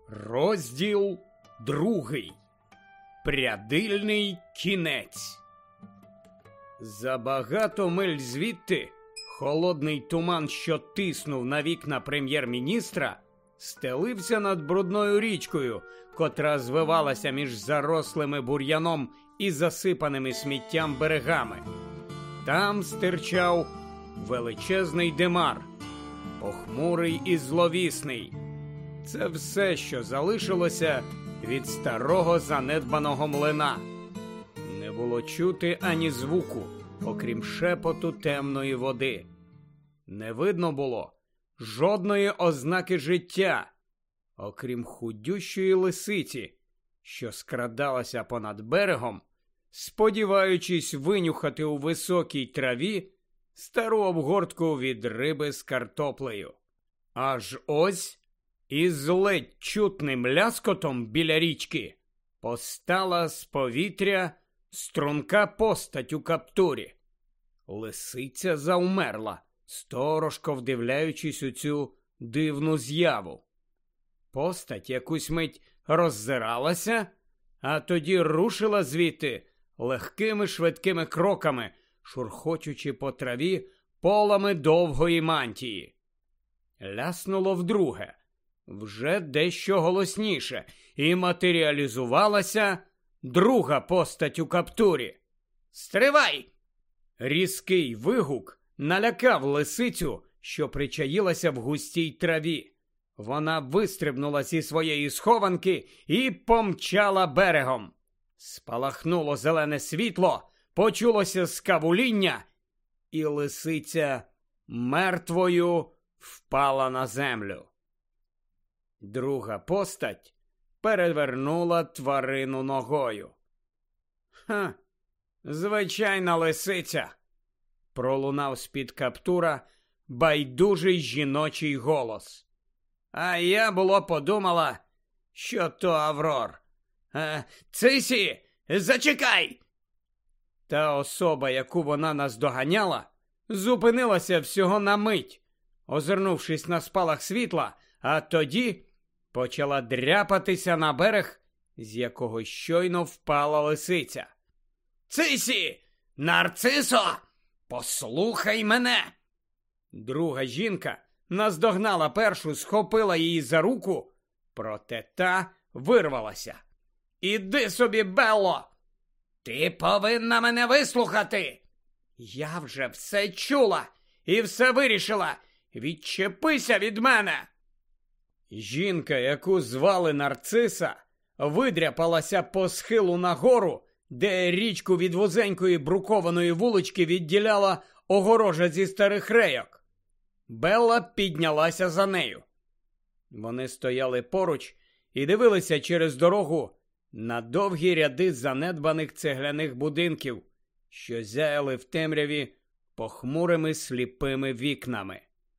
Розділ 2. Прядильний кінець. За багато миль звідти холодний туман, що тиснув на вікна прем'єр-міністра, стелився над брудною річкою, котра звивалася між зарослими бур'яном і засипаними сміттям берегами. Там стирчав величезний димар, похмурий і зловісний. Це все, що залишилося від старого занедбаного млина. Не було чути ані звуку, окрім шепоту темної води. Не видно було жодної ознаки життя, окрім худющої лисиці, що скрадалася понад берегом, сподіваючись винюхати у високій траві стару обгортку від риби з картоплею. Аж ось із ледь чутним ляскотом біля річки постала з повітря струнка постать у каптурі. Лисиця завмерла, сторожко вдивляючись у цю дивну з'яву. Постать якусь мить роззиралася, а тоді рушила звідти легкими швидкими кроками, шурхочучи по траві полами довгої мантії. Ляснуло вдруге, вже дещо голосніше, і матеріалізувалася друга постать у каптурі. «Стривай!» Різкий вигук налякав лисицю, що причаїлася в густій траві. Вона вистрибнула зі своєї схованки і помчала берегом. Спалахнуло зелене світло, почулося скавуління, і лисиця мертвою впала на землю. Друга постать перевернула тварину ногою. «Ха, звичайна лисиця!» – пролунав з-під каптура байдужий жіночий голос. «А я було подумала, що то Аврор. Цисі, зачекай!» Та особа, яку вона наздоганяла, зупинилася всього на мить, озирнувшись на спалах світла, а тоді почала дряпатися на берег, з якого щойно впала лисиця. «Цисі! Нарцисо! Послухай мене!» Друга жінка наздогнала першу, схопила її за руку, проте та вирвалася. «Іди собі, Белло! Ти повинна мене вислухати! Я вже все чула і все вирішила! Відчепися від мене!» Жінка, яку звали Нарциса, видряпалася по схилу нагору, де річку від вузенької брукованої вулички відділяла огорожа зі старих рейок. Белла піднялася за нею. Вони стояли поруч і дивилися через дорогу на довгі ряди занедбаних цегляних будинків, що зяяли в темряві похмурими сліпими вікнами.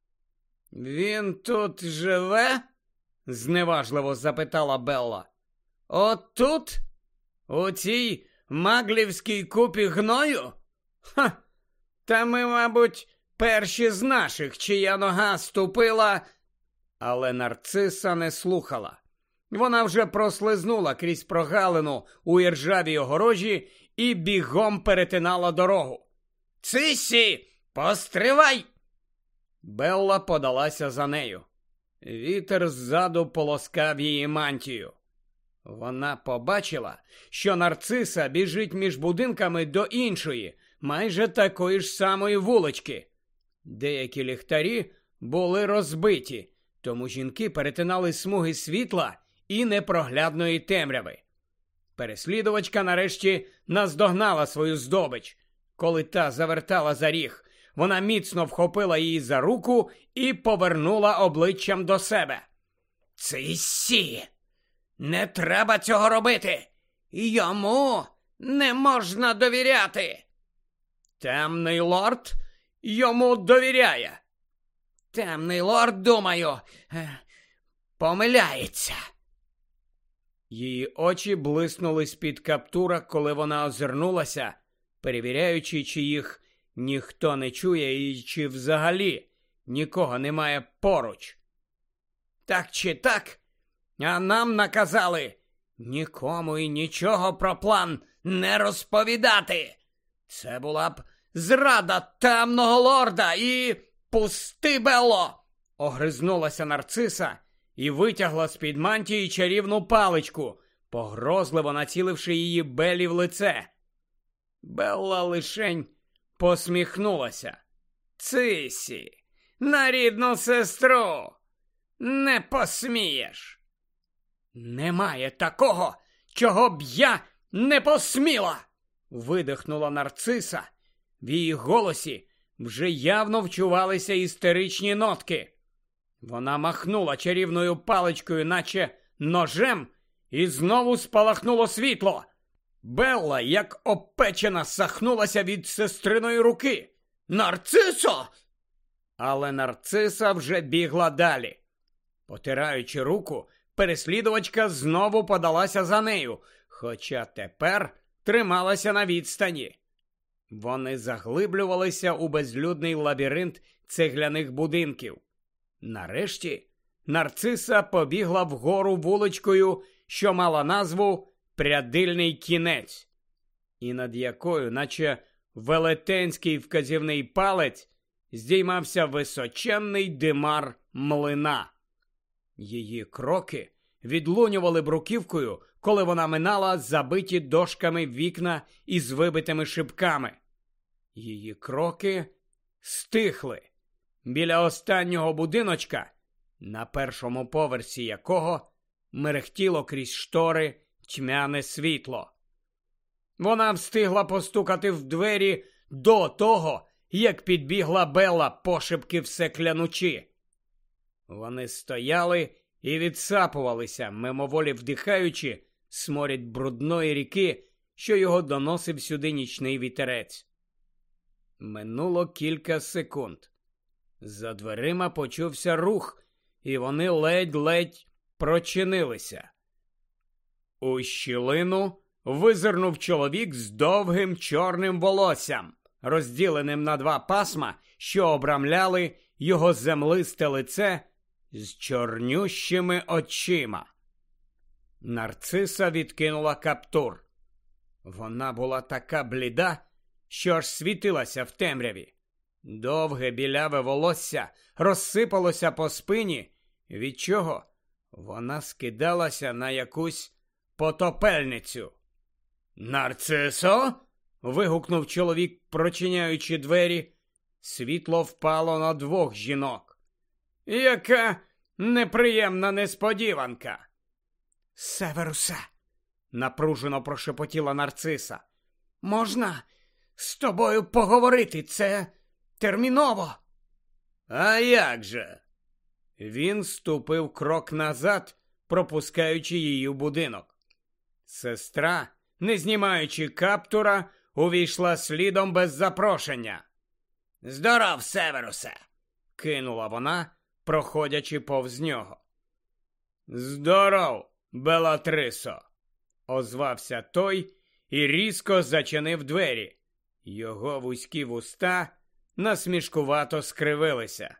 «Він тут живе?» – зневажливо запитала Белла. «От тут? У цій маглівській купі гною? Ха! Та ми, мабуть, перші з наших, чия нога ступила...» Але Нарциса не слухала. Вона вже прослизнула крізь прогалину у іржавій огорожі і бігом перетинала дорогу. «Цисі, постривай!» Белла подалася за нею. Вітер ззаду полоскав її мантію. Вона побачила, що Нарциса біжить між будинками до іншої, майже такої ж самої вулички. Деякі ліхтарі були розбиті, тому жінки перетинали смуги світла і непроглядної темряви. Переслідувачка нарешті наздогнала свою здобич. Коли та завертала за ріг, вона міцно вхопила її за руку і повернула обличчям до себе. «Цисі! Не треба цього робити! Йому не можна довіряти!» «Темний лорд йому довіряє!» «Темний лорд, думаю, помиляється!» Її очі блиснули з-під каптура, коли вона озирнулася, перевіряючи, чи їх ніхто не чує і чи взагалі нікого немає поруч. «Так чи так, А нам наказали нікому і нічого про план не розповідати. Це була б зрада темного лорда і... Пусти, Белло! Огризнулася Нарциса і витягла з-під мантії чарівну паличку, погрозливо націливши її Беллі в лице. Белла лишень посміхнулася. Цисі, на рідну сестру не посмієш. Немає такого, чого б я не посміла, видихнула Нарциса. В її голосі вже явно вчувалися істеричні нотки. Вона махнула чарівною паличкою, наче ножем, і знову спалахнуло світло. Белла, як опечена, сахнулася від сестриної руки. «Нарцисо!» Але Нарциса вже бігла далі. Потираючи руку, переслідувачка знову подалася за нею, хоча тепер трималася на відстані. Вони заглиблювалися у безлюдний лабіринт цегляних будинків. Нарешті Нарциса побігла вгору вуличкою, що мала назву «Прядильний кінець», і над якою, наче велетенський вказівний палець, здіймався височенний димар млина. Її кроки відлунювали бруківкою, коли вона минала забиті дошками вікна із вибитими шибками. Її кроки стихли біля останнього будиночка, на першому поверсі якого мерехтіло крізь штори тьмяне світло. Вона встигла постукати в двері до того, як підбігла Белла, пошепки все клянучи. Вони стояли і відсапувалися, мимоволі вдихаючи сморід брудної ріки, що його доносив сюди нічний вітерець. Минуло кілька секунд. За дверима почувся рух, і вони ледь-ледь прочинилися. У щілину визирнув чоловік з довгим чорним волоссям, розділеним на два пасма, що обрамляли його землисте лице з чорнющими очима. Нарциса відкинула каптур. Вона була така бліда, що аж світилася в темряві. Довге біляве волосся розсипалося по спині, від чого вона скидалася на якусь потопельницю. «Нарцисо!» – вигукнув чоловік, прочиняючи двері. Світло впало на двох жінок. «Яка неприємна несподіванка!» «Северусе!» – напружено прошепотіла Нарциса. «Можна з тобою поговорити? Це терміново!» «А як же?» Він ступив крок назад, пропускаючи її в будинок. Сестра, не знімаючи каптура, увійшла слідом без запрошення. «Здоров, Северусе!» – кинула вона, проходячи повз нього. «Здоров, Белатрисо!» – озвався той і різко зачинив двері. Його вузькі вуста насмішкувато скривилися.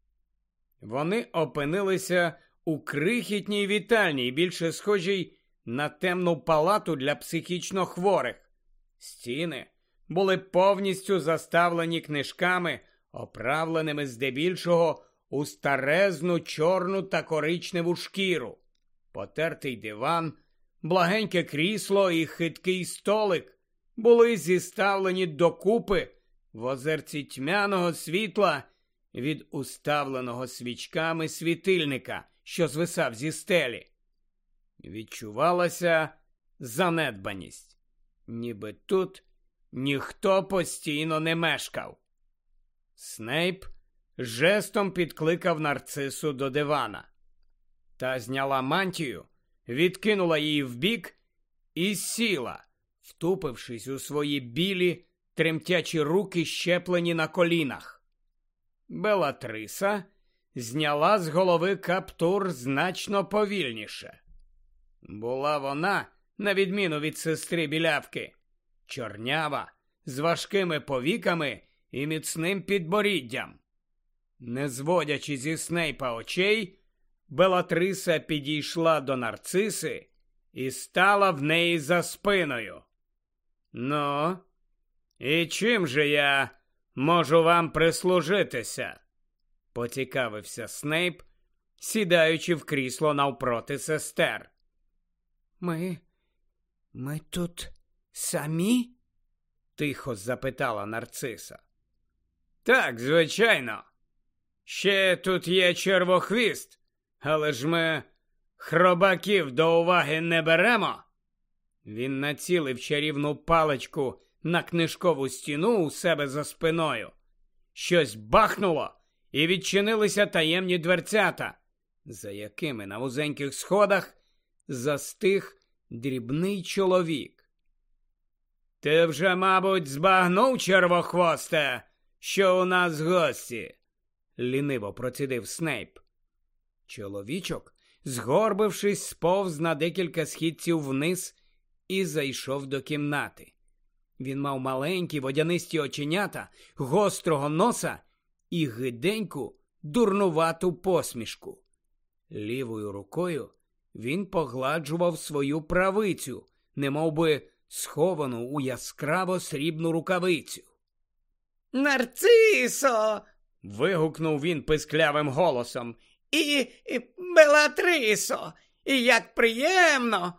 Вони опинилися у крихітній вітальні, більше схожій на темну палату для психічно хворих. Стіни були повністю заставлені книжками, оправленими здебільшого у старезну чорну та коричневу шкіру. Потертий диван, благеньке крісло і хиткий столик були зіставлені докупи в озерці тьмяного світла від уставленого свічками світильника, що звисав зі стелі. Відчувалася занедбаність, ніби тут ніхто постійно не мешкав. Снейп жестом підкликав Нарцису до дивана. Та зняла мантію, відкинула її вбік і сіла, втупившись у свої білі, тремтячі руки, щеплені на колінах. Белатриса зняла з голови каптур значно повільніше. Була вона, на відміну від сестри білявки, чорнява, з важкими повіками і міцним підборіддям. Не зводячи зі Снейпа очей, Белатриса підійшла до Нарциси і стала в неї за спиною. «Ну, і чим же я можу вам прислужитися?» – поцікавився Снейп, сідаючи в крісло навпроти сестер. Ми тут самі?» – тихо запитала Нарциса. «Так, звичайно. Ще тут є Червохвіст, але ж ми хробаків до уваги не беремо». Він націлив чарівну паличку на книжкову стіну у себе за спиною. Щось бахнуло, і відчинилися таємні дверцята, за якими на вузеньких сходах застиг дрібний чоловік. «Ти вже, мабуть, збагнув, Червохвосте, що у нас гості?» – ліниво процідив Снейп. Чоловічок, згорбившись, сповз на декілька східців вниз і зайшов до кімнати. Він мав маленькі водянисті оченята, гострого носа і гиденьку, дурнувату посмішку. Лівою рукою він погладжував свою правицю, немовби сховану у яскраво срібну рукавицю. «Нарцисо!» – вигукнув він писклявим голосом. І Белатрисо! І як приємно!»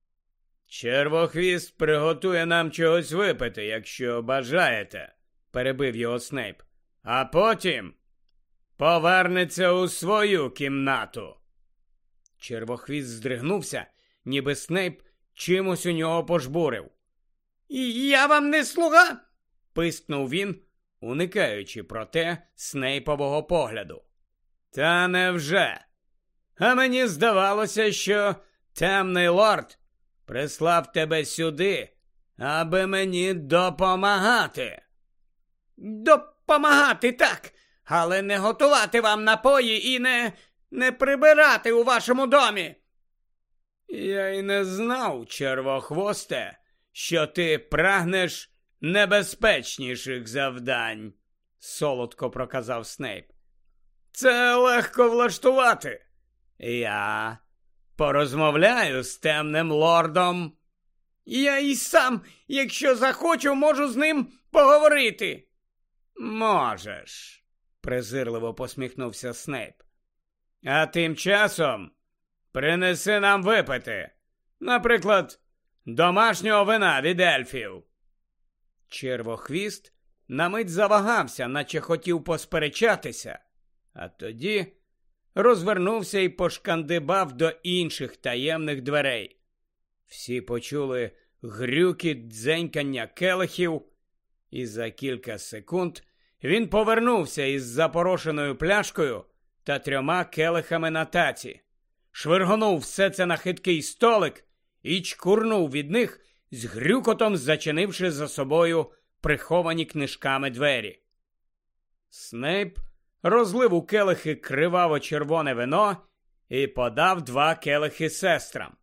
«Червохвіст приготує нам чогось випити, якщо бажаєте», – перебив його Снейп. «А потім повернеться у свою кімнату». Червохвіст здригнувся, ніби Снейп чимось у нього пожбурив. «Я вам не слуга!» – пискнув він, уникаючи, проте, Снейпового погляду. «Та невже? А мені здавалося, що темний лорд прислав тебе сюди, аби мені допомагати». «Допомагати, так, але не готувати вам напої і не прибирати у вашому домі». «Я й не знав, Червохвосте, що ти прагнеш небезпечніших завдань», – солодко проказав Снейп. «Це легко влаштувати. Я порозмовляю з темним лордом». «Я і сам, якщо захочу, можу з ним поговорити». «Можеш», – презирливо посміхнувся Снейп. «А тим часом принеси нам випити, наприклад, домашнього вина від ельфів». Червохвіст на мить завагався, наче хотів посперечатися, а тоді розвернувся і пошкандибав до інших таємних дверей. Всі почули грюкіт, дзенькання келихів, і за кілька секунд він повернувся із запорошеною пляшкою та 3 келихами на таці, швиргонув все це на хиткий столик і чкурнув від них, з грюкотом зачинивши за собою приховані книжками двері. Снейп розлив у келихи криваво-червоне вино і подав 2 келихи сестрам.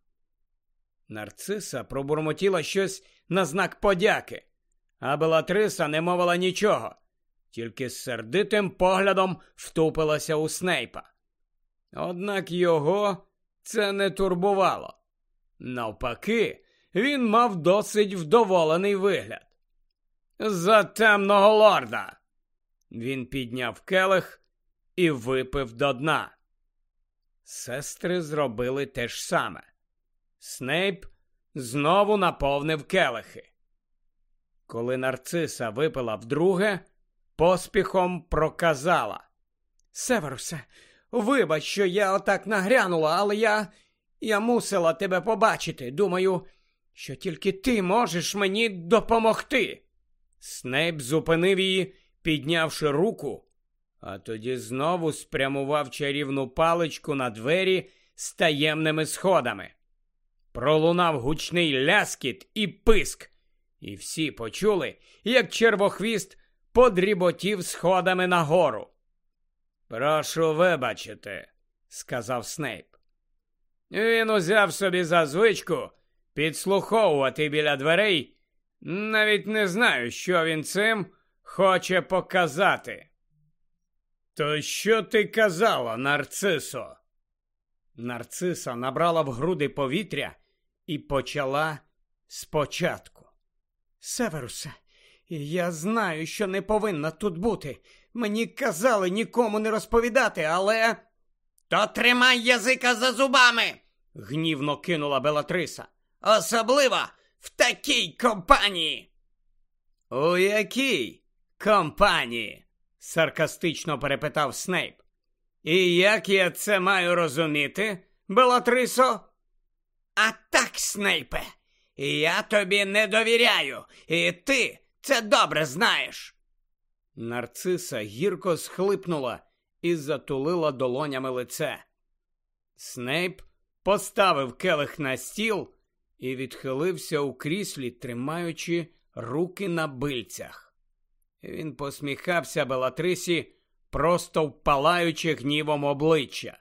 Нарциса пробурмотіла щось на знак подяки, а Белатриса не мовила нічого, тільки з сердитим поглядом втупилася у Снейпа. Однак його це не турбувало. Навпаки, він мав досить вдоволений вигляд. «За темного лорда!» Він підняв келих і випив до дна. Сестри зробили те ж саме. Снейп знову наповнив келихи. Коли Нарциса випила вдруге, поспіхом проказала: «Северусе, вибач, що я отак нагрянула, але я мусила тебе побачити. Думаю, що тільки ти можеш мені допомогти». Снейп зупинив її, піднявши руку, а тоді знову спрямував чарівну паличку на двері з таємними сходами. Пролунав гучний ляскіт і писк, і всі почули, як Червохвіст подріботів сходами нагору. «Прошу вибачити», – сказав Снейп. Він узяв собі за звичку підслуховувати біля дверей. Навіть не знаю, що він цим хоче показати. «То що ти казала, Нарцисо?» Нарциса набрала в груди повітря і почала спочатку. Северусе, я знаю, що не повинна тут бути. Мені казали нікому не розповідати, але... То тримай язика за зубами, гнівно кинула Белатриса. Особливо в такій компанії. У якій компанії? Саркастично перепитав Снейп. І як я це маю розуміти, Белатрисо? А так, Снейпе, я тобі не довіряю, і ти це добре знаєш. Нарциса гірко схлипнула і затулила долонями лице. Снейп поставив келих на стіл і відхилився у кріслі, тримаючи руки на бильцях. Він посміхався Белатрисі просто впалаючи гнівом обличчя.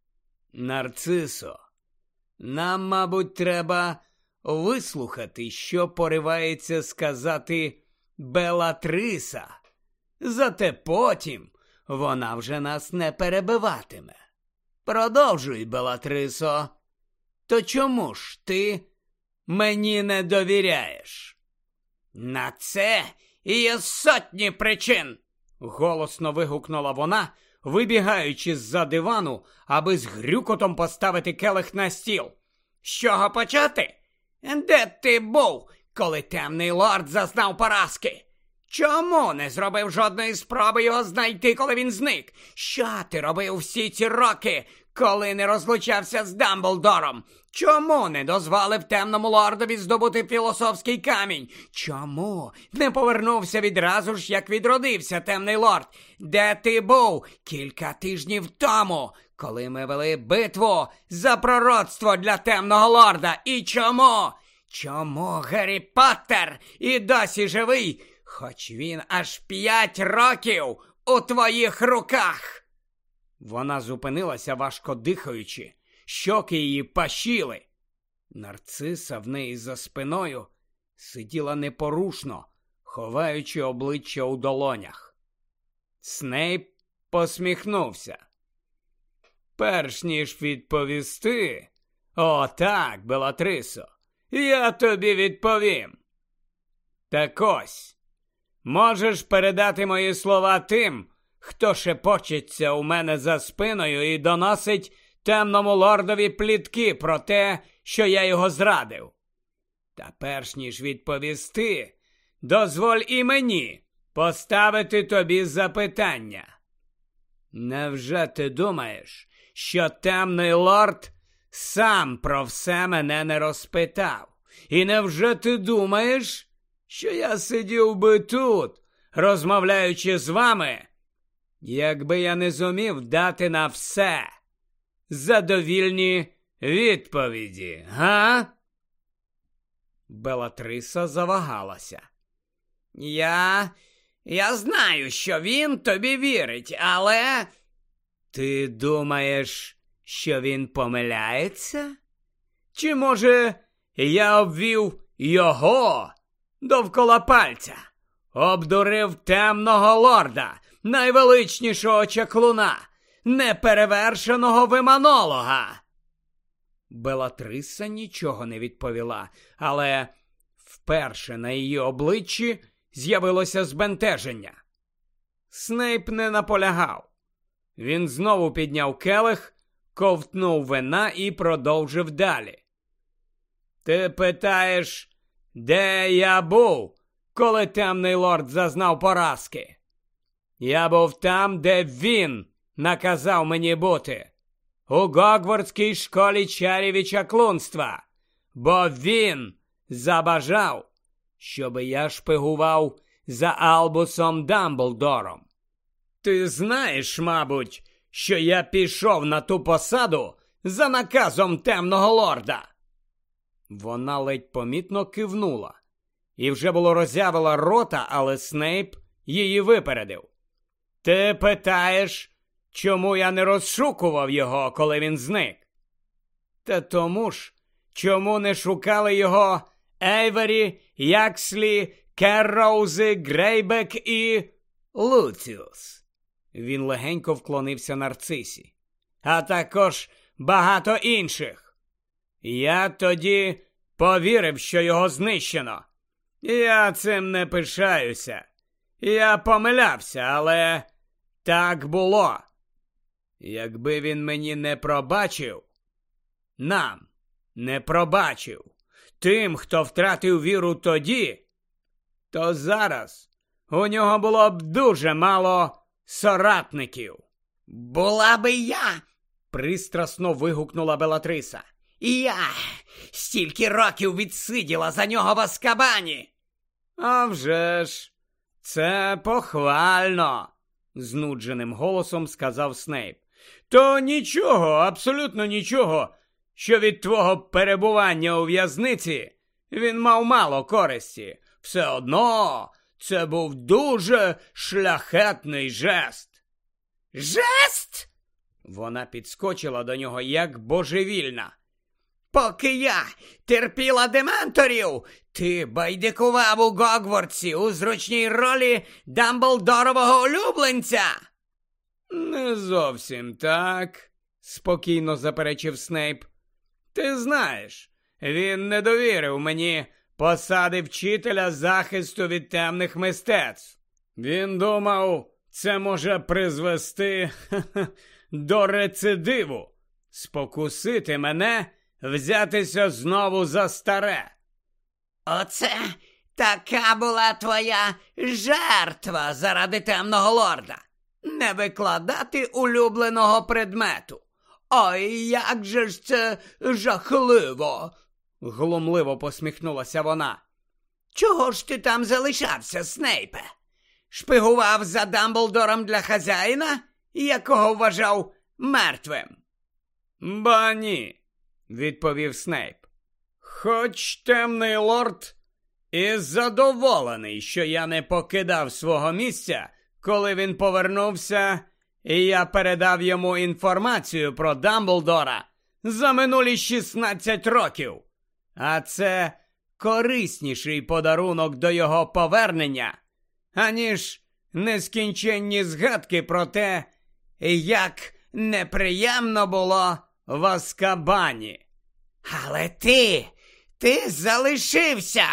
Нарцисо, нам, мабуть, треба вислухати, що поривається сказати Белатриса. Зате потім вона вже нас не перебиватиме. Продовжуй, Белатрисо. То чому ж ти мені не довіряєш? На це є сотні причин, голосно вигукнула вона, вибігаючи з-за дивану, аби з грюкотом поставити келих на стіл. З чого почати? Де ти був, коли темний лорд зазнав поразки? Чому не зробив жодної спроби його знайти, коли він зник? Що ти робив всі ці роки, коли не розлучався з Дамблдором? Чому не дозволив темному лордові здобути філософський камінь? Чому не повернувся відразу ж, як відродився темний лорд? Де ти був кілька тижнів тому, коли ми вели битву за пророцтво для темного лорда? І чому? Чому Гаррі Поттер і досі живий, хоч він аж 5 років у твоїх руках? Вона зупинилася, важко дихаючи. Щоки її пашіли. Нарциса в неї за спиною сиділа непорушно, ховаючи обличчя у долонях. Снейп посміхнувся. Перш ніж відповісти, о так, Белатрисо, я тобі відповім. Так ось, можеш передати мої слова тим, хто шепочеться у мене за спиною і доносить темному лордові плітки про те, що я його зрадив. Та перш ніж відповісти, дозволь і мені поставити тобі запитання. Невже ти думаєш, що темний лорд сам про все мене не розпитав? І невже ти думаєш, що я сидів би тут, розмовляючи з вами, якби я не зумів дати на все задовільні відповіді, га? Белатриса завагалася. Я знаю, що він тобі вірить, але... Ти думаєш, що він помиляється? Чи, може, я обвів його довкола пальця? Обдурив темного лорда, найвеличнішого чаклуна, неперевершеного виманолога? Белатриса нічого не відповіла, але вперше на її обличчі з'явилося збентеження. Снейп не наполягав. Він знову підняв келих, ковтнув вина і продовжив далі. Ти питаєш, де я був, коли темний лорд зазнав поразки? Я був там, де він наказав мені бути. У Гогвартській школі чарів і чаклунства. Бо він забажав, щоби я шпигував за Албусом Дамблдором. Ти знаєш, мабуть, що я пішов на ту посаду за наказом темного лорда. Вона ледь помітно кивнула. І вже було роззявила рота, але Снейп її випередив. Ти питаєш, чому я не розшукував його, коли він зник? Та тому ж, чому не шукали його Ейвері, Якслі, Керроузи, Грейбек і Луціус? Він легенько вклонився Нарцисі. А також багато інших. Я тоді повірив, що його знищено. Я цим не пишаюся. Я помилявся, але так було. Якби він мені не пробачив, нам не пробачив, тим, хто втратив віру тоді, то зараз у нього було б дуже мало соратників. «Була би я!» – пристрасно вигукнула Белатриса. «Я стільки років відсиділа за нього в Азкабані!» «А вже ж, це похвально!» – знудженим голосом сказав Снейп. «То нічого, абсолютно нічого, що від твого перебування у в'язниці він мав мало користі. Все одно це був дуже шляхетний жест». «Жест?» Вона підскочила до нього як божевільна. «Поки я терпіла дементорів, ти байдикував у Гогвартсі у зручній ролі Дамблдорового улюбленця!» «Не зовсім так», – спокійно заперечив Снейп. «Ти знаєш, він не довірив мені посади вчителя захисту від темних мистецтв. Він думав, це може призвести до рецидиву, спокусити мене, взятися знову за старе». «Оце така була твоя жертва заради темного лорда. Не викладати улюбленого предмету. Ой, як же ж це жахливо!» Глумливо посміхнулася вона. «Чого ж ти там залишався, Снейпе? Шпигував за Дамблдором для хазяїна, якого вважав мертвим?» «Ба ні», – відповів Снейп. «Хоч темний лорд і задоволений, що я не покидав свого місця, коли він повернувся, і я передав йому інформацію про Дамблдора за минулі 16 років. А це корисніший подарунок до його повернення, аніж нескінченні згадки про те, як неприємно було в Азкабані». «Але ти залишився!»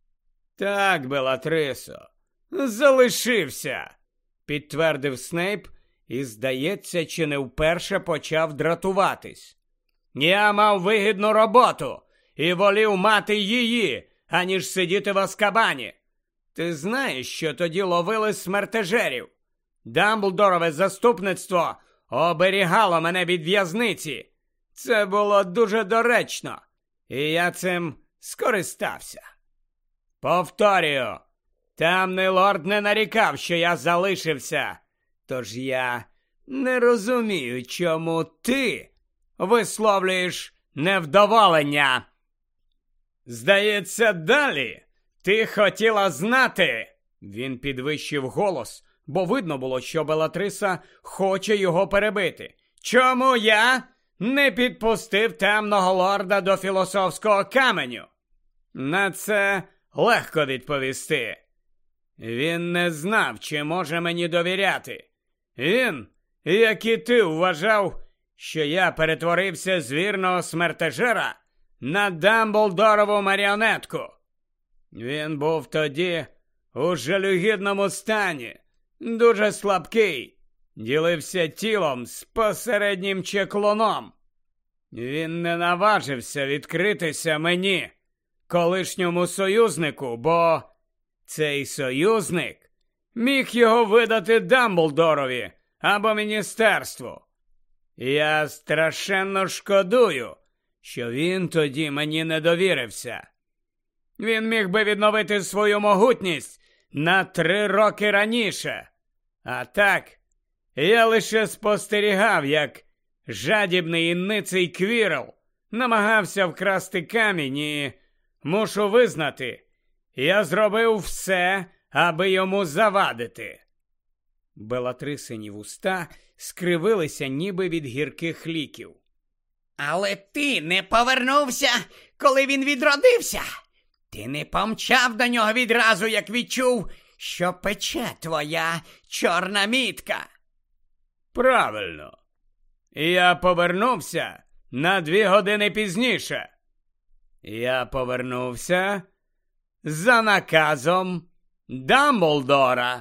«Так, Белатрисо, залишився», – підтвердив Снейп і, здається, чи не вперше почав дратуватись. «Я мав вигідну роботу і волів мати її, аніж сидіти в Азкабані. Ти знаєш, що тоді ловили смертежерів? Дамблдорове заступництво оберігало мене від в'язниці. Це було дуже доречно, і я цим скористався. Повторюю, темний лорд не нарікав, що я залишився, тож я не розумію, чому ти висловлюєш невдоволення. Здається, далі ти хотіла знати». Він підвищив голос, бо видно було, що Белатриса хоче його перебити. «Чому я не підпустив темного лорда до філософського каменю?» На це легко відповісти. Він не знав, чи може мені довіряти. Він, як і ти, вважав, що я перетворився з вірного смертежера на Дамблдорову маріонетку. Він був тоді у жалюгідному стані, дуже слабкий, ділився тілом з посереднім чеклуном. Він не наважився відкритися мені, колишньому союзнику, бо цей союзник міг його видати Дамблдорові або міністерству. Я страшенно шкодую, що він тоді мені не довірився. Він міг би відновити свою могутність на 3 роки раніше. А так, я лише спостерігав, як жадібний і ниций Квірл намагався вкрасти камінь і, мушу визнати, я зробив все, аби йому завадити. Белатрисині вуста скривилися ніби від гірких ліків. «Але ти не повернувся, коли він відродився. Ти не помчав до нього відразу, як відчув, що пече твоя чорна мітка». «Правильно. Я повернувся, на 2 години пізніше. Я повернувся за наказом Дамблдора.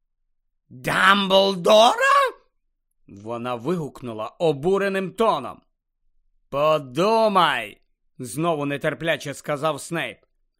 Дамблдора? Вона вигукнула обуреним тоном. Подумай, знову нетерпляче сказав Снейп.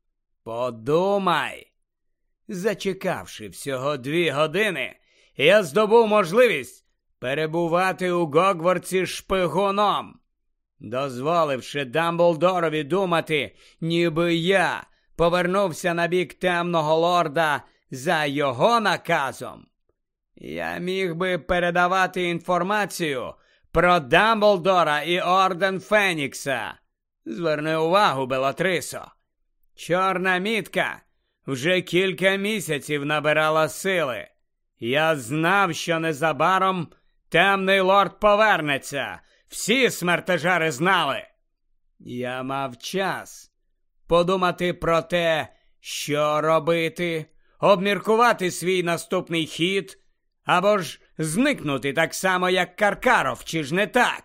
Подумай. Зачекавши всього 2 години, я здобув можливість перебувати у Гогвартсі шпигуном, дозволивши Дамблдорові думати, ніби я повернувся на бік темного лорда за його наказом. Я міг би передавати інформацію про Дамблдора і Орден Фенікса. Зверни увагу, Белатрисо. Чорна мітка вже кілька місяців набирала сили. Я знав, що незабаром темний лорд повернеться. Всі смертежери знали. Я мав час подумати про те, що робити, обміркувати свій наступний хід, або ж зникнути так само, як Каркаров, чи ж не так?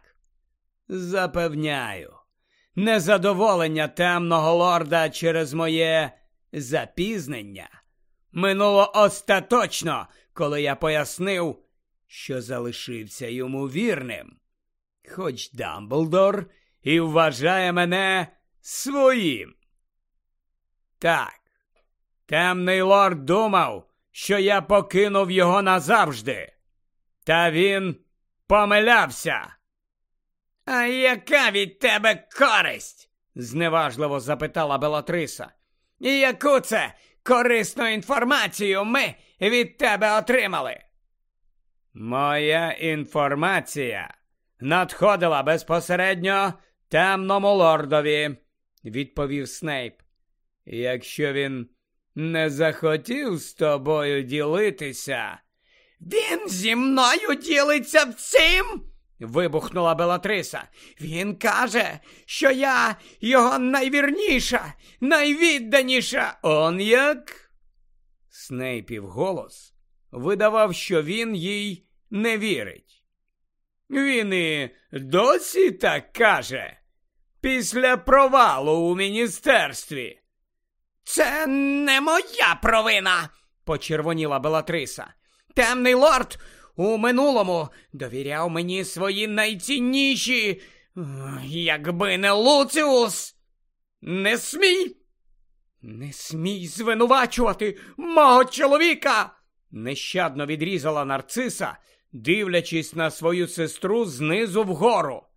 Запевняю, незадоволення темного лорда через моє запізнення минуло остаточно, коли я пояснив, що залишився йому вірним. Хоч Дамблдор і вважає мене своїм. Так, темний лорд думав, що я покинув його назавжди. Та він помилявся. А яка від тебе користь? Зневажливо запитала Белатриса. І яку це корисну інформацію ми від тебе отримали? Моя інформація надходила безпосередньо темному лордові, відповів Снейп. Якщо він не захотів з тобою ділитися... Він зі мною ділиться всім? Вибухнула Белатриса. Він каже, що я його найвірніша, найвідданіша. Он як? Снейпів голос видавав, що він їй не вірить. Він і досі так каже, після провалу у міністерстві. Це не моя провина, почервоніла Белатриса. Темний лорд у минулому довіряв мені свої найцінніші, якби не Луціус. Не смій! Не смій звинувачувати мого чоловіка! Нещадно відрізала Нарциса, дивлячись на свою сестру знизу вгору.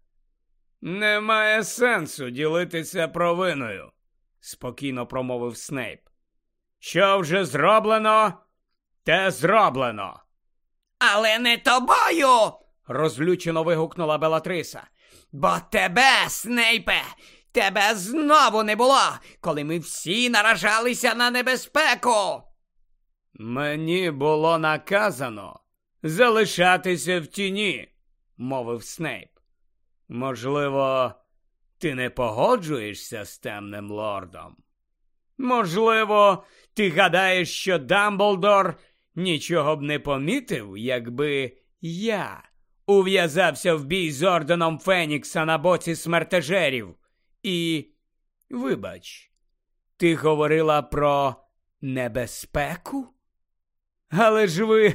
Немає сенсу ділитися провиною, спокійно промовив Снейп. Що вже зроблено, те зроблено. Але не тобою, розлючено вигукнула Белатриса. Бо тебе, Снейпе, тебе знову не було, коли ми всі наражалися на небезпеку. Мені було наказано залишатися в тіні, мовив Снейп. Можливо, ти не погоджуєшся з темним лордом? Можливо, ти гадаєш, що Дамблдор нічого б не помітив, якби я ув'язався в бій з Орденом Фенікса на боці смертежерів. І, вибач, ти говорила про небезпеку? Але ж ви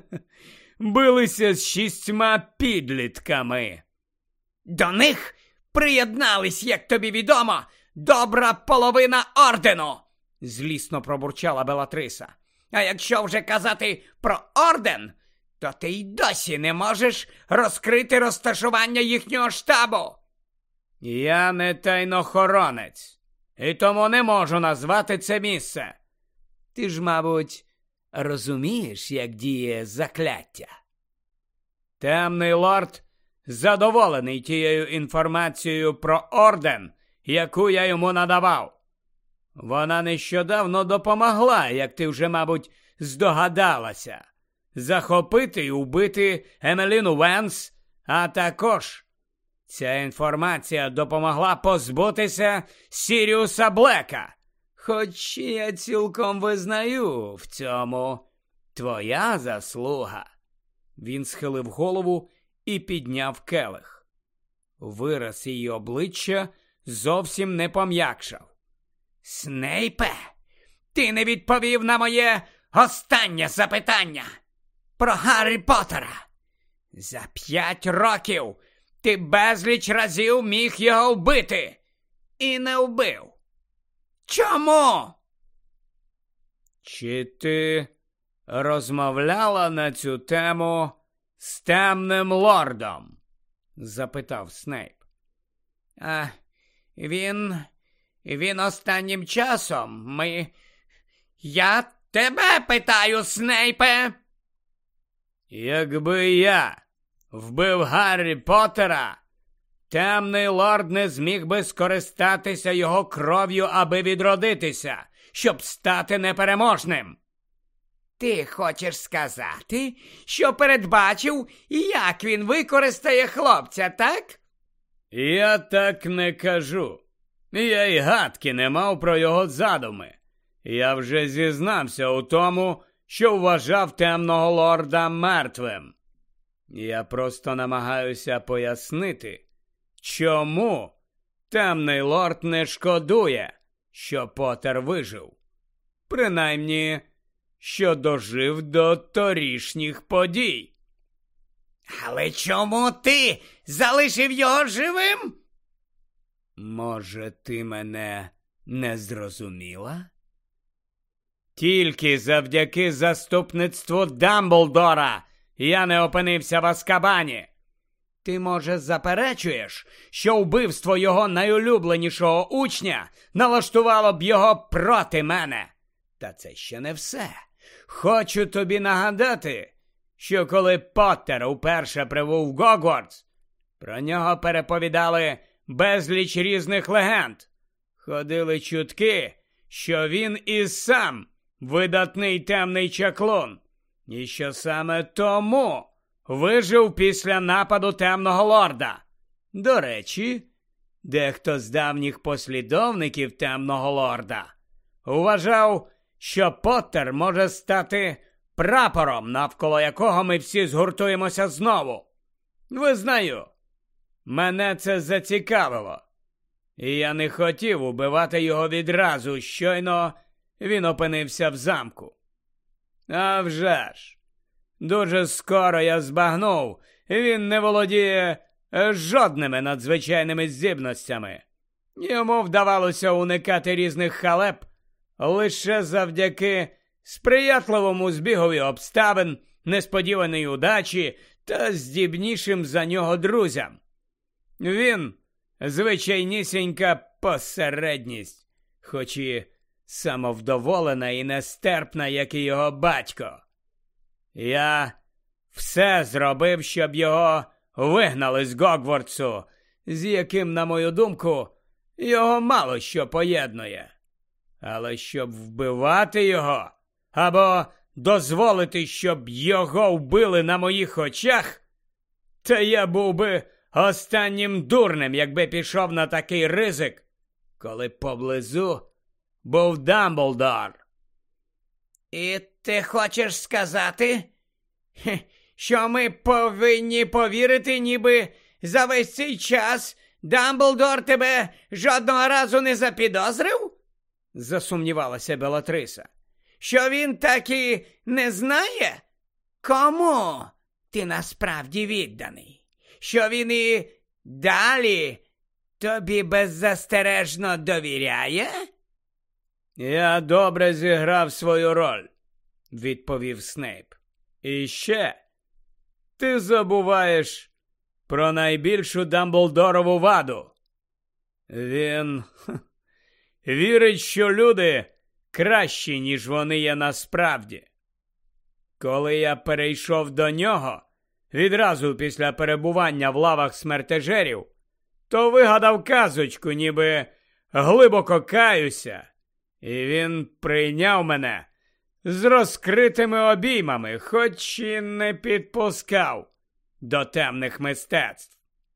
билися з 6 підлітками. До них приєднались, як тобі відомо, добра половина ордену, злісно пробурчала Белатриса. А якщо вже казати про орден, то ти й досі не можеш розкрити розташування їхнього штабу. Я не тайнохоронець, і тому не можу назвати це місце. Ти ж, мабуть, розумієш, як діє закляття? Темний лорд задоволений тією інформацією про орден, яку я йому надавав. Вона нещодавно допомогла, як ти вже, мабуть, здогадалася, захопити і убити Емеліну Венс, а також ця інформація допомогла позбутися Сіріуса Блека. Хоч я цілком визнаю в цьому твоя заслуга. Він схилив голову і підняв келих. Вираз її обличчя зовсім не пом'якшав. Снейпе, ти не відповів на моє останнє запитання про Гаррі Поттера. За 5 років ти безліч разів міг його вбити і не вбив. Чому? Чи ти розмовляла на цю тему з темним лордом? Запитав Снейп. Він останнім часом, Я тебе питаю, Снейпе! Якби я вбив Гаррі Поттера, темний лорд не зміг би скористатися його кров'ю, аби відродитися, щоб стати непереможним. Ти хочеш сказати, що передбачив, як він використає хлопця, так? Я так не кажу. Я й гадки не мав про його задуми. Я вже зізнався у тому, що вважав темного лорда мертвим. Я просто намагаюся пояснити, чому темний лорд не шкодує, що Поттер вижив. Принаймні, що дожив до торішніх подій. Але чому ти залишив його живим? Може, ти мене не зрозуміла? Тільки завдяки заступництву Дамблдора я не опинився в Азкабані. Ти, може, заперечуєш, що вбивство його найулюбленішого учня налаштувало б його проти мене? Та це ще не все. Хочу тобі нагадати, що коли Поттер уперше прибув в Гогвартс, про нього переповідали безліч різних легенд. Ходили чутки, що він і сам видатний темний чаклун, і що саме тому вижив після нападу темного лорда. До речі, дехто з давніх послідовників темного лорда вважав, що Поттер може стати прапором, навколо якого ми всі згуртуємося знову. Визнаю, мене це зацікавило, і я не хотів убивати його відразу, щойно він опинився в замку. А вже ж, дуже скоро я збагнув, він не володіє жодними надзвичайними здібностями. Йому вдавалося уникати різних халеп лише завдяки сприятливому збігові обставин, несподіваної удачі та здібнішим за нього друзям. Він звичайнісінька посередність, хоч і самовдоволена і нестерпна, як і його батько. Я все зробив, щоб його вигнали з Гогвартсу, з яким, на мою думку, його мало що поєднує. Але щоб вбивати його, або дозволити, щоб його вбили на моїх очах, та я був би останнім дурнем, якби пішов на такий ризик, коли поблизу був Дамблдор. І ти хочеш сказати, що ми повинні повірити, ніби за весь цей час Дамблдор тебе жодного разу не запідозрив? Засумнівалася Белатриса. Що він так і не знає, кому ти насправді відданий? Що він і далі тобі беззастережно довіряє? Я добре зіграв свою роль, відповів Снейп. І ще ти забуваєш про найбільшу Дамблдорову ваду. Він вірить, що люди кращі, ніж вони є насправді. Коли я перейшов до нього, відразу після перебування в лавах смертежерів, то вигадав казочку, ніби глибоко каюся, і він прийняв мене з розкритими обіймами, хоч і не підпускав до темних мистецтв.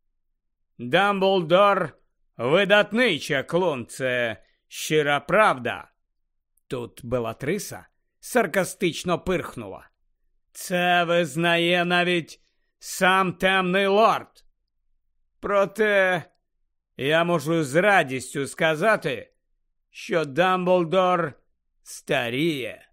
Дамблдор – видатний чаклун, це щира правда. Тут Белатриса саркастично пирхнула. Це визнає навіть сам темний лорд. Проте я можу з радістю сказати, що Дамблдор старіє.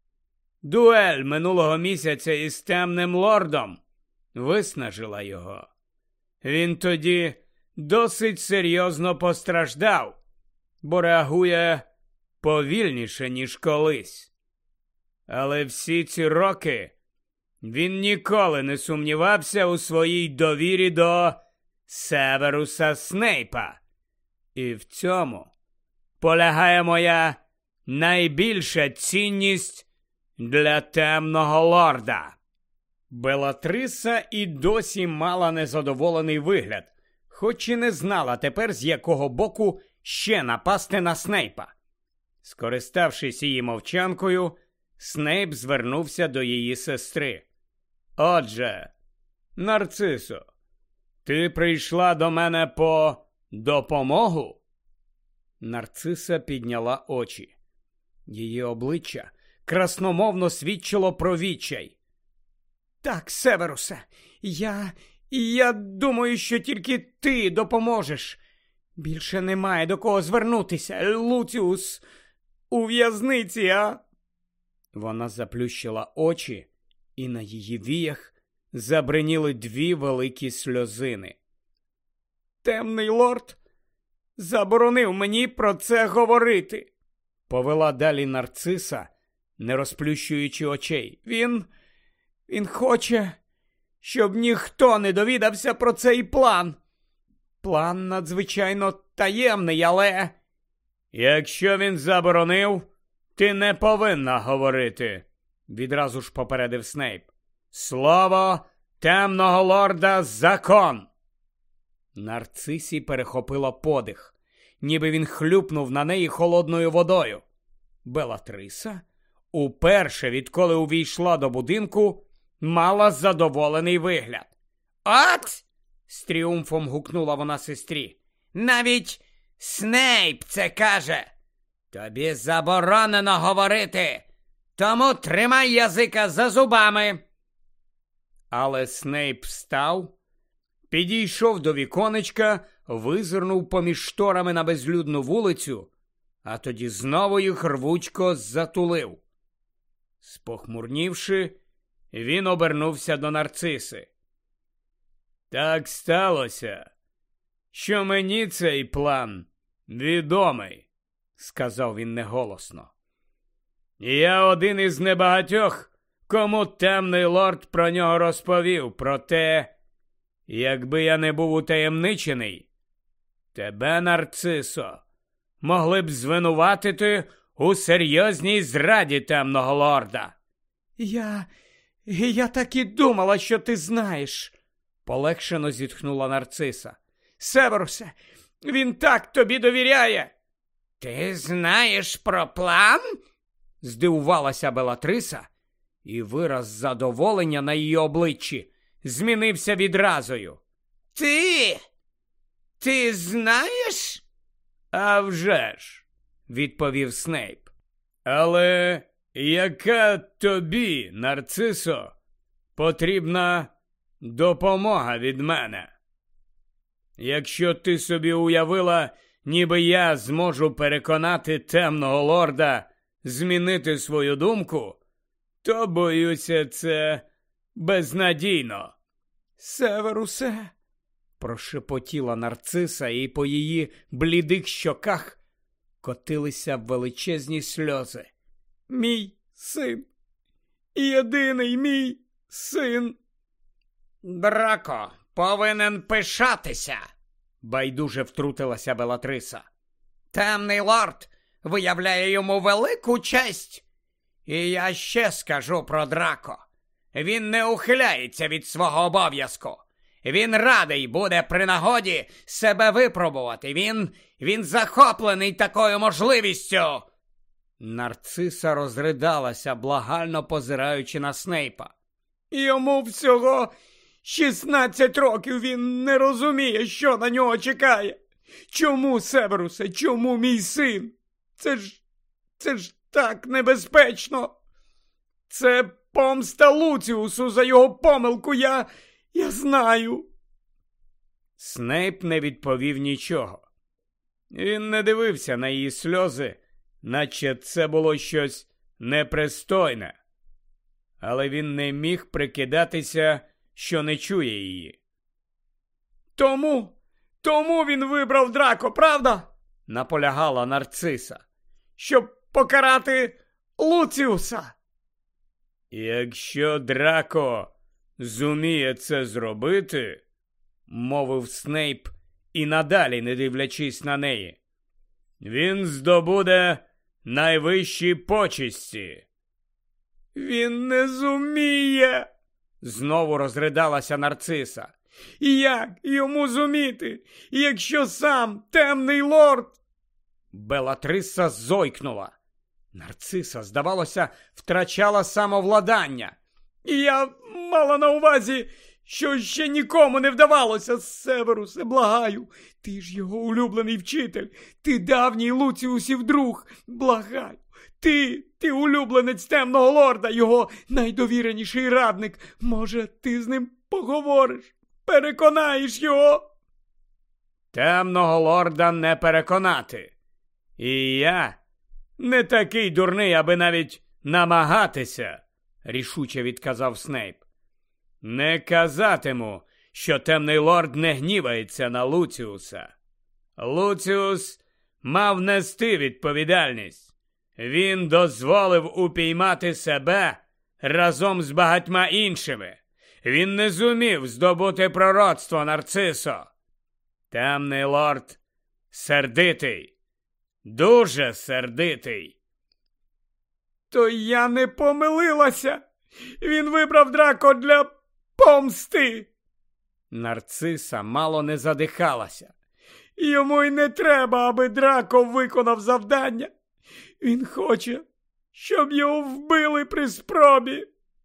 Дуель минулого місяця із Темним Лордом виснажила його. Він тоді досить серйозно постраждав, бо реагує повільніше, ніж колись. Але всі ці роки він ніколи не сумнівався у своїй довірі до Северуса Снейпа. І в цьому полягає моя найбільша цінність для Темного Лорда. Белатриса і досі мала незадоволений вигляд, хоч і не знала тепер, з якого боку ще напасти на Снейпа. Скориставшись її мовчанкою, Снейп звернувся до її сестри. «Отже, Нарцисо, ти прийшла до мене по допомогу?» Нарциса підняла очі. Її обличчя красномовно свідчило про відчай. «Так, Северусе, я думаю, що тільки ти допоможеш. Більше немає до кого звернутися. Луціус у в'язниці, а?» Вона заплющила очі, і на її віях забриніли 2 великі сльозини. «Темний лорд заборонив мені про це говорити», — повела далі Нарциса, не розплющуючи очей. Він хоче, щоб ніхто не довідався про цей план. План надзвичайно таємний, але...» «Якщо він заборонив, ти не повинна говорити», — відразу ж попередив Снейп. «Слово Темного Лорда — закон!» Нарцисі перехопила подих, ніби він хлюпнув на неї холодною водою. Белатриса, уперше відколи увійшла до будинку, мала задоволений вигляд. «От!» — з тріумфом гукнула вона сестрі. «Навіть Снейп це каже! Тобі заборонено говорити, тому тримай язика за зубами!» Але Снейп встав, підійшов до віконечка, визирнув поміж шторами на безлюдну вулицю, а тоді знову їх рвучко затулив. Спохмурнівши, він обернувся до Нарциси. «Так сталося, що мені цей план відомий», — сказав він неголосно. «Я один із небагатьох, кому Темний Лорд про нього розповів, проте, якби я не був утаємничений, тебе, Нарцисо, могли б звинуватити у серйозній зраді Темного Лорда». Я так і думала, що ти знаєш», — полегшено зітхнула Нарциса. «Северусе, він так тобі довіряє». «Ти знаєш про план?» — здивувалася Белатриса, і вираз задоволення на її обличчі змінився відразою. Ти знаєш?» «А вже ж», — відповів Снейп. «Але яка тобі, Нарцисо, потрібна допомога від мене? Якщо ти собі уявила, ніби я зможу переконати Темного Лорда змінити свою думку, то, боюся, це безнадійно». «Северусе», — прошепотіла Нарциса, і по її блідих щоках котилися величезні сльози. «Мій син, єдиний мій син». «Драко повинен пишатися», — байдуже втрутилася Белатриса. «Темний лорд виявляє йому велику честь. І я ще скажу про Драко. Він не ухиляється від свого обов'язку. Він радий буде при нагоді себе випробувати. Він захоплений такою можливістю». Нарциса розридалася, благально позираючи на Снейпа. «Йому всього 16 років, він не розуміє, що на нього чекає. Чому, Северусе, чому мій син? Це ж так небезпечно. Це помста Луціусу за його помилку, я знаю». Снейп не відповів нічого. Він не дивився на її сльози, наче це було щось непристойне. Але він не міг прикидатися, що не чує її. Тому він вибрав Драко, правда? Наполягала Нарциса. Щоб покарати Луціуса. Якщо Драко зуміє це зробити, мовив Снейп і надалі не дивлячись на неї, він здобуде найвищі почесті. Він не зуміє, знову розридалася Нарциса. Як йому зуміти, якщо сам темний лорд? Белатриса зойкнула. Нарциса, здавалося, втрачала самовладання. Я мала на увазі, що ще нікому не вдавалося. Северусе, благаю, ти ж його улюблений вчитель, ти давній Луціусів друг, благаю. Ти улюбленець темного лорда, його найдовіреніший радник. Може, ти з ним поговориш, переконаєш його? Темного лорда не переконати. І я не такий дурний, аби навіть намагатися, рішуче відказав Снейп. Не казатиму, що темний лорд не гнівається на Луціуса. Луціус мав нести відповідальність. Він дозволив упіймати себе разом з багатьма іншими. Він не зумів здобути пророцтво, Нарцисо. Темний лорд сердитий. Дуже сердитий. То я не помилилася. Він вибрав Драко для помсти. Нарциса мало не задихалася. Йому й не треба, аби Драко виконав завдання. Він хоче, щоб його вбили при спробі.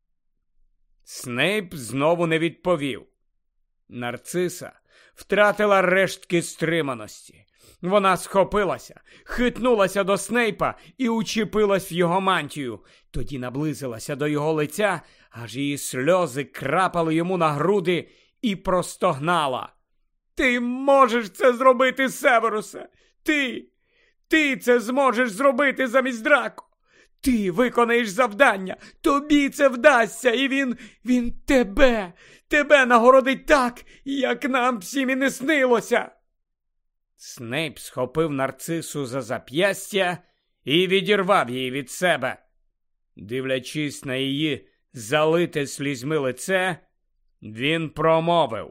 Снейп знову не відповів. Нарциса втратила рештки стриманості. Вона схопилася, хитнулася до Снейпа і учепилась в його мантію. Тоді наблизилася до його лиця, аж її сльози крапали йому на груди і простогнала. Ти можеш це зробити, Северусе! Ти це зможеш зробити замість Драко! Ти виконаєш завдання, тобі це вдасться, і він тебе нагородить так, як нам всім і не снилося. Снейп схопив Нарцису за зап'ястя і відірвав її від себе. Дивлячись на її залите слізьми лице, він промовив.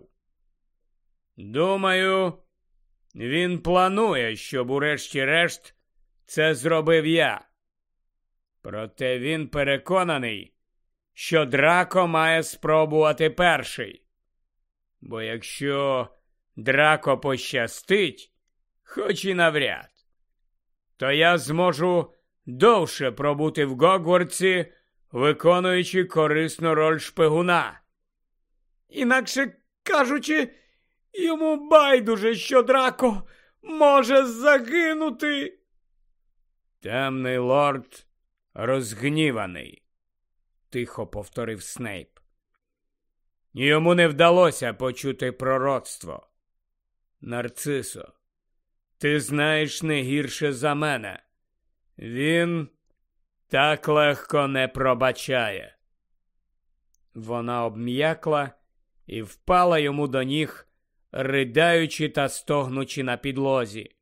Думаю, він планує, щоб урешті-решт це зробив я. Проте він переконаний, що Драко має спробувати перший. Бо якщо Драко пощастить, хоч і навряд, то я зможу довше пробути в Гогвартсі, виконуючи корисну роль шпигуна. Інакше кажучи, йому байдуже, що Драко може загинути. Темний лорд розгніваний, тихо повторив Снейп. Йому не вдалося почути пророцтво. Нарцисо, ти знаєш не гірше за мене. Він так легко не пробачає. Вона обм'якла і впала йому до ніг, ридаючи та стогнучи на підлозі.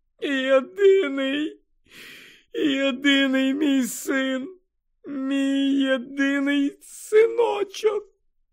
Єдиний мій син, мій єдиний синочок.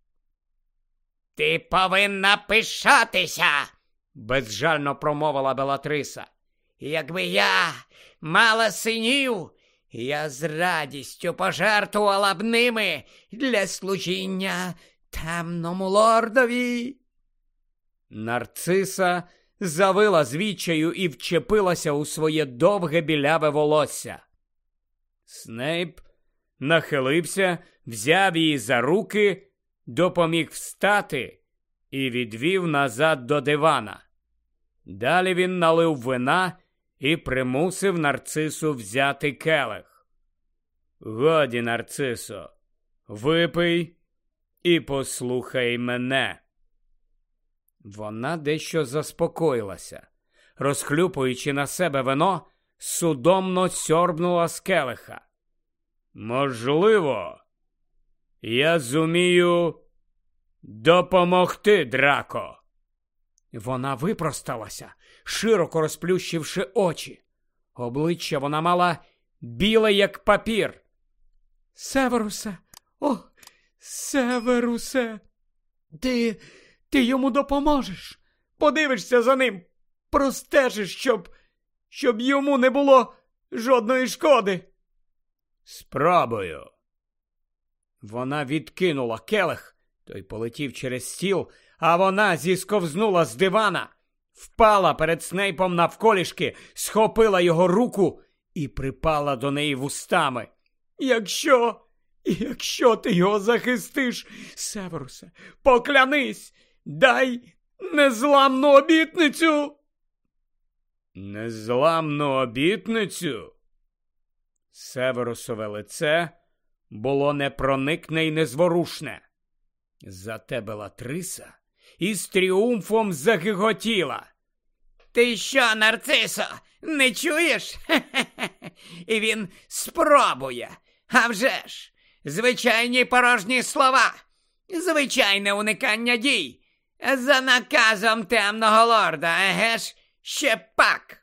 Ти повинна пишатися, безжально промовила Белатриса. Якби я мала синів, я з радістю пожертвувала б ними для служіння темному лордові. Нарциса завила з відчаю і вчепилася у своє довге біляве волосся. Снейп нахилився, взяв її за руки, допоміг встати і відвів назад до дивана. Далі він налив вина і примусив Нарцису взяти келих. Годі, Нарцисо, випий і послухай мене. Вона дещо заспокоїлася. Розхлюпуючи на себе вино, судомно сьорбнула з келиха. «Можливо, я зумію допомогти, Драко!» Вона випросталася, широко розплющивши очі. Обличчя вона мала біле, як папір. «Северусе! О, Северусе! Ти йому допоможеш? Подивишся за ним, простежиш, щоб йому не було жодної шкоди!» «Спробую!» Вона відкинула келих, той полетів через стіл, а вона зісковзнула з дивана, впала перед Снейпом навколішки, схопила його руку і припала до неї вустами. Якщо ти його захистиш, Северусе, поклянись, дай незламну обітницю!» «Незламну обітницю?» Северусове лице було непроникне й незворушне. Зате Белатриса із тріумфом загиготіла. «Ти що, Нарцисо, не чуєш? Хе-хе-хе! І він спробує. А вже ж, звичайні порожні слова, звичайне уникання дій. За наказом темного лорда, еге ж, ще пак!»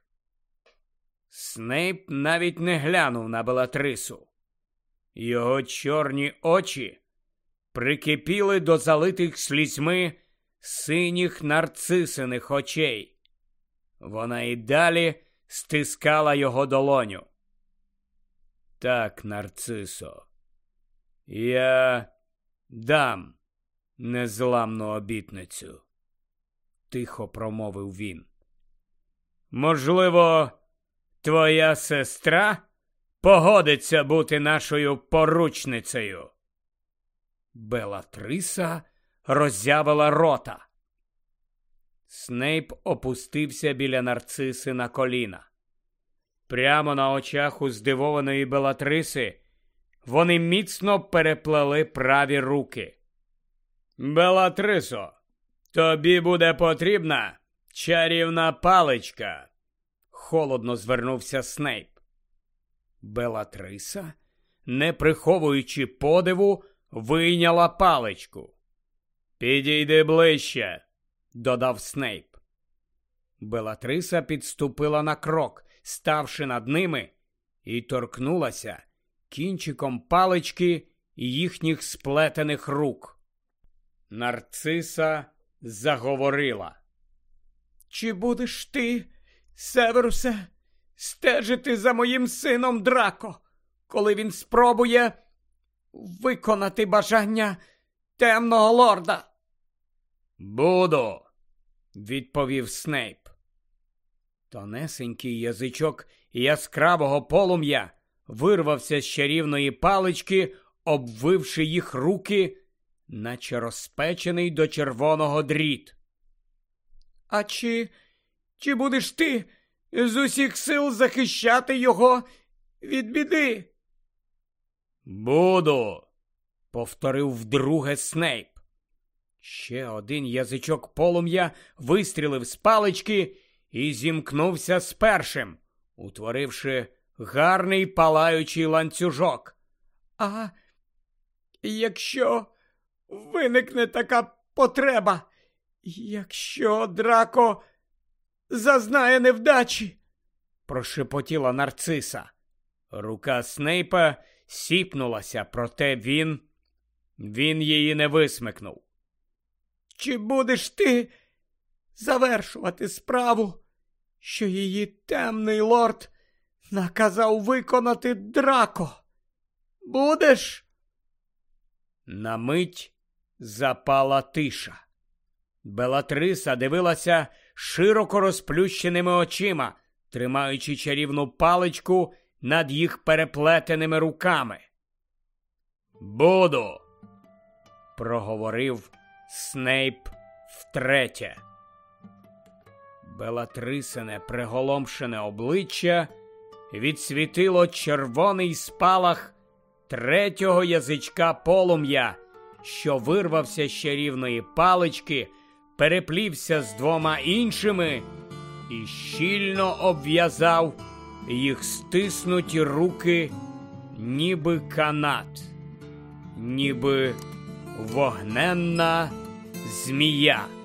Снейп навіть не глянув на Белатрису. Його чорні очі прикипіли до залитих слізьми синіх нарцисиних очей. Вона і далі стискала його долоню. «Так, Нарцисо, я дам незламну обітницю», – тихо промовив він. «Можливо, твоя сестра погодиться бути нашою поручницею?» Белатриса роззявила рота. Снейп опустився біля Нарциси на коліна. Прямо на очах у здивованої Белатриси вони міцно переплели праві руки. «Белатрисо, тобі буде потрібна чарівна паличка», – холодно звернувся Снейп. Белатриса, не приховуючи подиву, вийняла паличку. «Підійди ближче», – додав Снейп. Белатриса підступила на крок, ставши над ними, і торкнулася кінчиком палички їхніх сплетених рук. Нарциса заговорила. «Чи будеш ти, Северусе, стежити за моїм сином Драко, коли він спробує виконати бажання темного лорда?» «Буду», – відповів Снейп. Тонесенький язичок яскравого полум'я вирвався з чарівної палички, обвивши їх руки, наче розпечений до червоного дріт. «А чи будеш ти з усіх сил захищати його від біди?» «Буду», – повторив вдруге Снейп. Ще один язичок полум'я вистрілив з палички і зімкнувся з першим, утворивши гарний палаючий ланцюжок. «А якщо виникне така потреба, якщо Драко зазнає невдачі?» – прошепотіла Нарциса. Рука Снейпа сіпнулася, проте він її не висмикнув. «Чи будеш ти завершувати справу, що її темний лорд наказав виконати Драко? Будеш?» На мить запала тиша. Белатриса дивилася широко розплющеними очима, тримаючи чарівну паличку над їх переплетеними руками. «Буду», – проговорив Снейп втретє. Белатрисине приголомшене обличчя відсвітило червоний спалах третього язичка полум'я, що вирвався з чарівної палички, переплівся з 2 іншими і щільно обв'язав їх стиснуті руки, ніби канат, ніби вогненна змія.